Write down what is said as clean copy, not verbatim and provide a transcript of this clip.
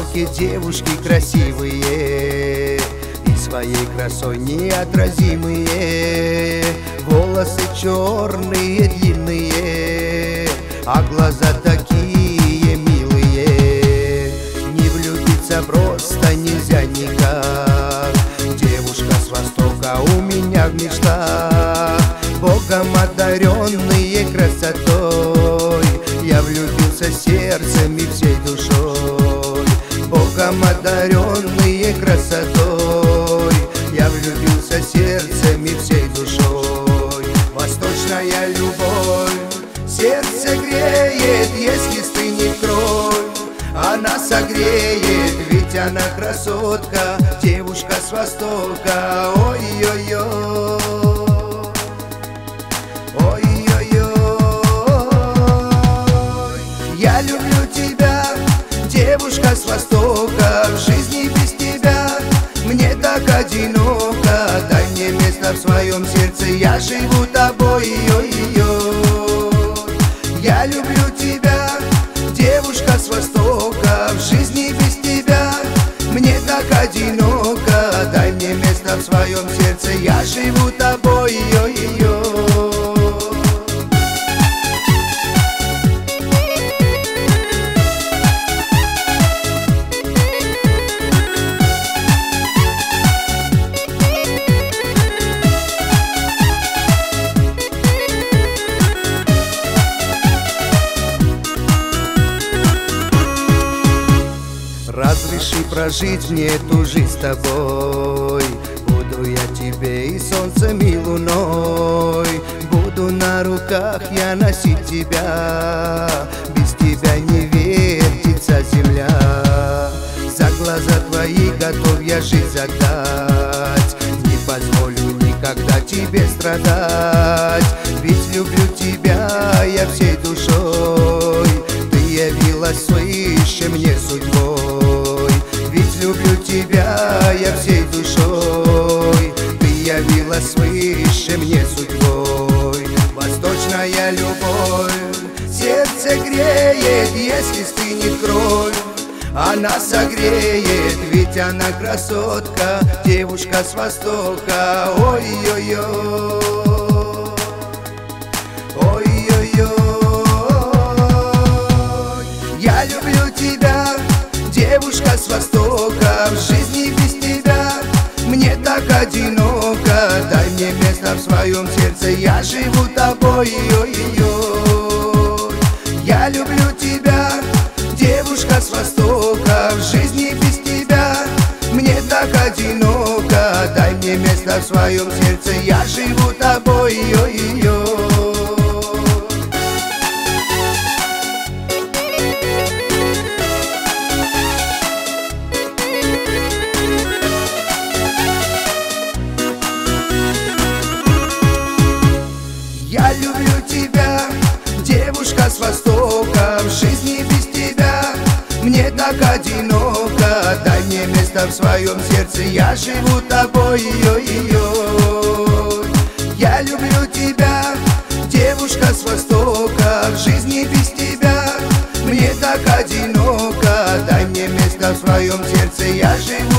востоке девушки красивые и своей красой неотразимые. Волосы черные, длинные, а глаза такие милые. Не влюбиться просто нельзя никак. Девушка с востока у меня в мечтах. Богом одаренные красотой, я влюбился сердцем и всей душой. Богом одаренные красотой, я влюбился сердцем и всей душой. Восточная любовь сердце греет, если стынет кровь, она согреет, ведь она красотка, девушка с востока. Ой-ой-ой, ой-ой-ой, я люблю тебя, девушка с востока. В жизни без тебя мне так одиноко. Дай мне место в своем сердце, я живу тобой. Ой-ой-ой, я люблю тебя, девушка с востока. В жизни без тебя мне так одиноко. Дай мне место в своем сердце, я живу тобой. Ой-ой-ой. Разреши прожить мне эту жизнь с тобой. Буду я тебе и солнцем, и луной. Буду на руках я носить тебя. Без тебя не вертится земля. За глаза твои готов я жизнь отдать. Не позволю никогда тебе страдать. Ведь люблю тебя я всей душой. Ты явилась свыше мне судьбой. Ведь люблю тебя я всей душой. Ты явилась свыше мне судьбой. Восточная любовь сердце греет, если стынет кровь, она согреет, ведь она красотка, девушка с востока. Ой-ой-ой, ой-ой-ой, я люблю тебя, девушка с востока. В жизни без тебя мне так одиноко. Дай мне место в своем сердце, я живу тобой. Ой-ой-ой, я люблю тебя, девушка с востока. В жизни без тебя мне так одиноко. Дай мне место в своем сердце, я живу тобой. Ой-ой-ой. Я люблю тебя, девушка с востока. В жизни без тебя мне так одиноко. Дай мне место в своем сердце, я живу тобой. Ой-ой-ой, я люблю тебя, девушка с востока. В жизни без тебя мне так одиноко. Дай мне место в своем сердце, я живу